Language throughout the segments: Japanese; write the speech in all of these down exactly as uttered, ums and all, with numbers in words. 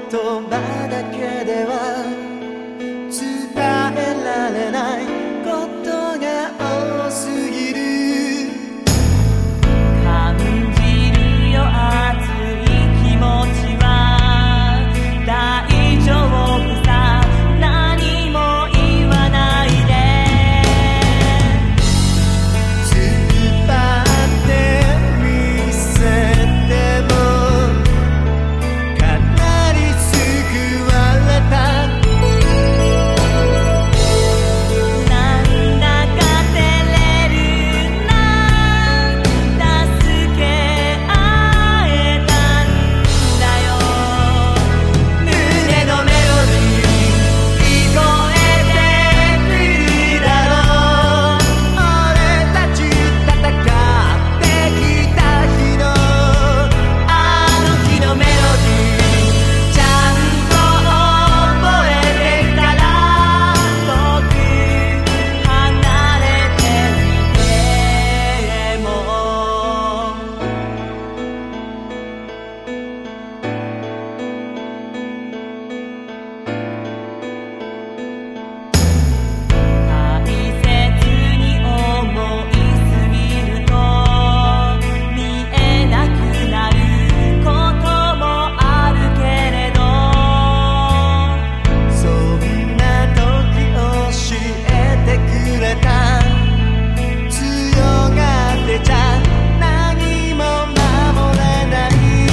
葉だけでは伝えられないことが多すぎる。 感じるよ熱い気持ちは大丈夫さ、何も言わないで。 突っ張ってみせてもかなり救われた。 なんだか照れるな、助け合えたんだよ。胸のメロディー聞こえてくるだろう。 俺たち戦ってきた日のあの日のメロディーちゃんと覚えてるから、遠く離れていても大切に思いすぎると見えなくなることもあるけれど、 そんな時教えてくれた。強がってちゃ何も守れない。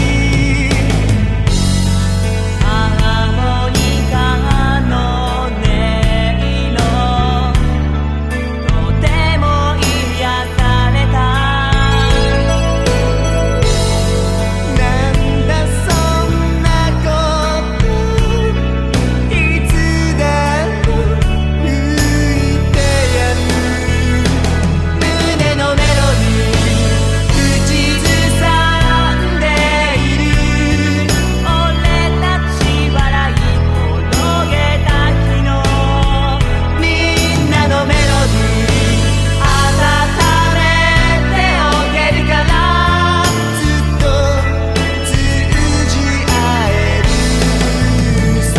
ハーモニカの音色とても癒された。 なんだそんなこといつだって言ってやる。 胸のメロディー口ずさんでいる。俺たち笑い転げた日のみんなのメロディー温めておけるから、 ずっと通じ合えるさ。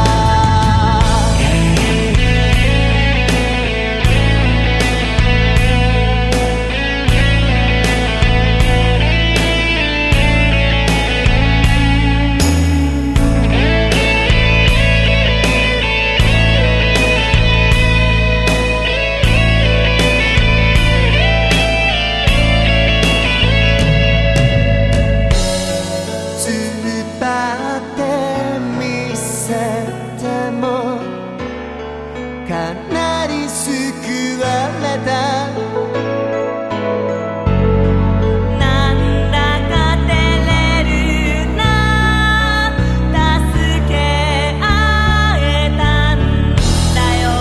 突っ張ってみせてもかなり救われた。 なんだか照れるな、助け合えたんだよ。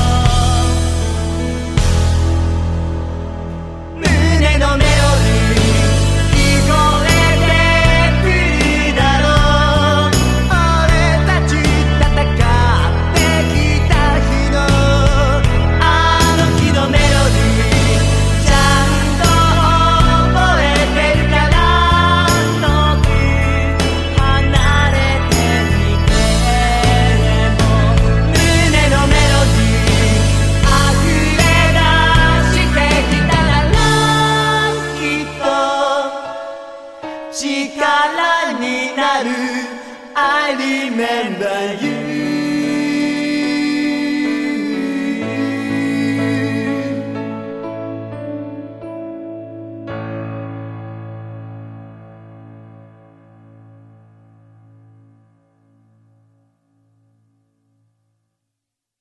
胸のメロディー聞こえてくるだろう。 俺たち戦ってきた日のあの日のメロディーちゃんと覚えてるから、遠く離れていても胸のメロディー溢れ出してきたなら、きっと力になる。 I remember you